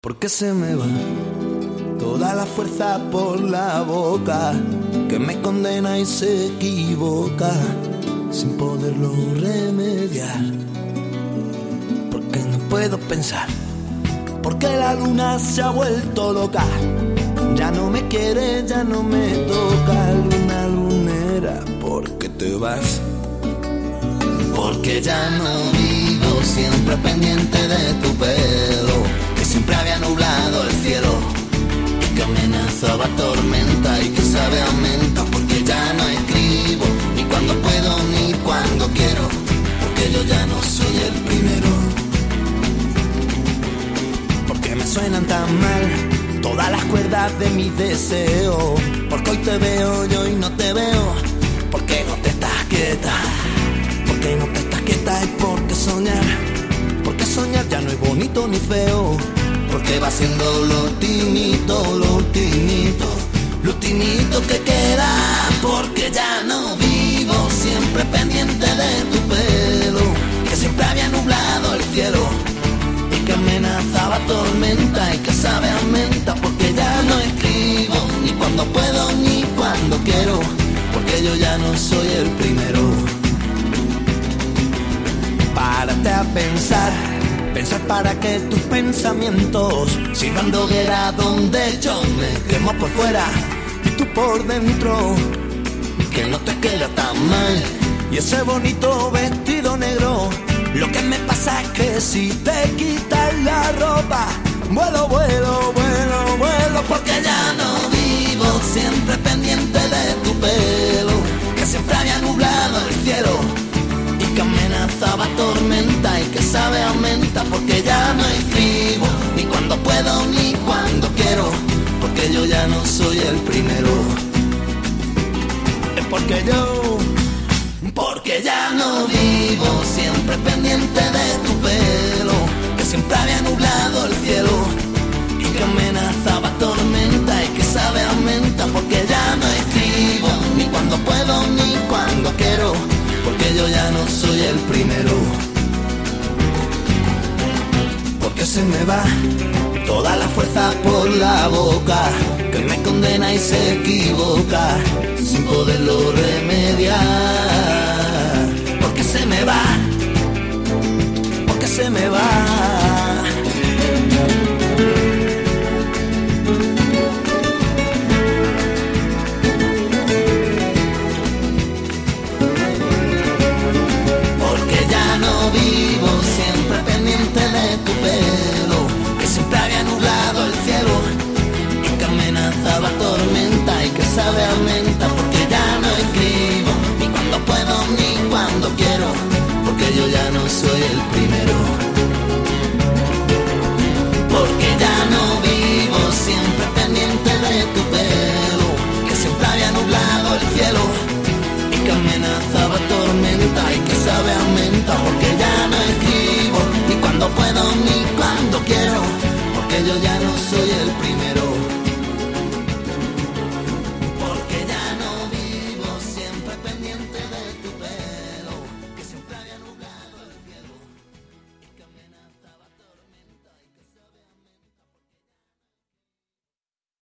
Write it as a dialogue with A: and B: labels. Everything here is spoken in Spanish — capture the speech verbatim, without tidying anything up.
A: Porque se me va toda la fuerza por la boca, que me condena y se equivoca sin poderlo remediar. Porque no puedo pensar, porque la luna se ha vuelto loca, ya no me quiere, ya no me toca. Luna lunera, ¿por qué te vas? Porque ya no vivo siempre pendiente de tu pelo, que siempre había nublado el cielo y que amenazaba tormenta y que sabe a menta. Porque ya no escribo ni cuando puedo ni cuando quiero, porque yo ya no soy el primero. Porque me suenan tan mal todas las cuerdas de mis deseos, porque hoy te veo yo y no te veo. Porque no te estás quieta, porque no te estás quieta, es porque soñar, porque soñar ya no es bonito ni feo, porque va siendo lo ultimito, lo ultimito, lo ultimito que queda. Porque ya no vivo siempre pendiente de tu pelo, que siempre había nublado el cielo y que amenazaba tormenta y que sabe a menta. Porque ya no escribo ni cuando puedo ni cuando quiero, porque yo ya no soy el primero. Párate a pensar, pensar para que tus pensamientos sirvan de hoguera donde yo me quemo por fuera y tú por dentro, que no te queda tan mal. Y ese bonito vestido negro, lo que me pasa es que si te quitas la ropa, vuelo, vuelo, vuelo, vuelo. Porque ya no vivo siempre pendiente de tu pelo, que siempre había nublado el cielo y que amenazaba tormenta y que sabe a menta. Porque ya no escribo ni cuando puedo ni cuando quiero, porque yo ya no soy el primero. Es porque yo, porque ya no vivo siempre pendiente de tu pelo, que siempre había nublado el cielo y que amenazaba tormenta y que sabe a menta. Porque ya no escribo ni cuando puedo ni cuando quiero, porque yo ya no soy el primero. Porque se me va toda la fuerza por la boca, que me condena y se equivoca sin poderlo remediar. Porque se me va, porque se me va. Vivo siempre pendiente de tu pelo, que siempre había nublado el cielo y que amenazaba tormenta y que sabe a menta. Porque ya no escribo ni cuando puedo ni cuando quiero, porque yo ya no soy el primero. Porque ya no vivo siempre pendiente de tu pelo, que siempre había nublado el cielo y que amenazaba tormenta y que sabe a menta. Porque ya no escribo ni cuando puedo ni cuando quiero, porque yo ya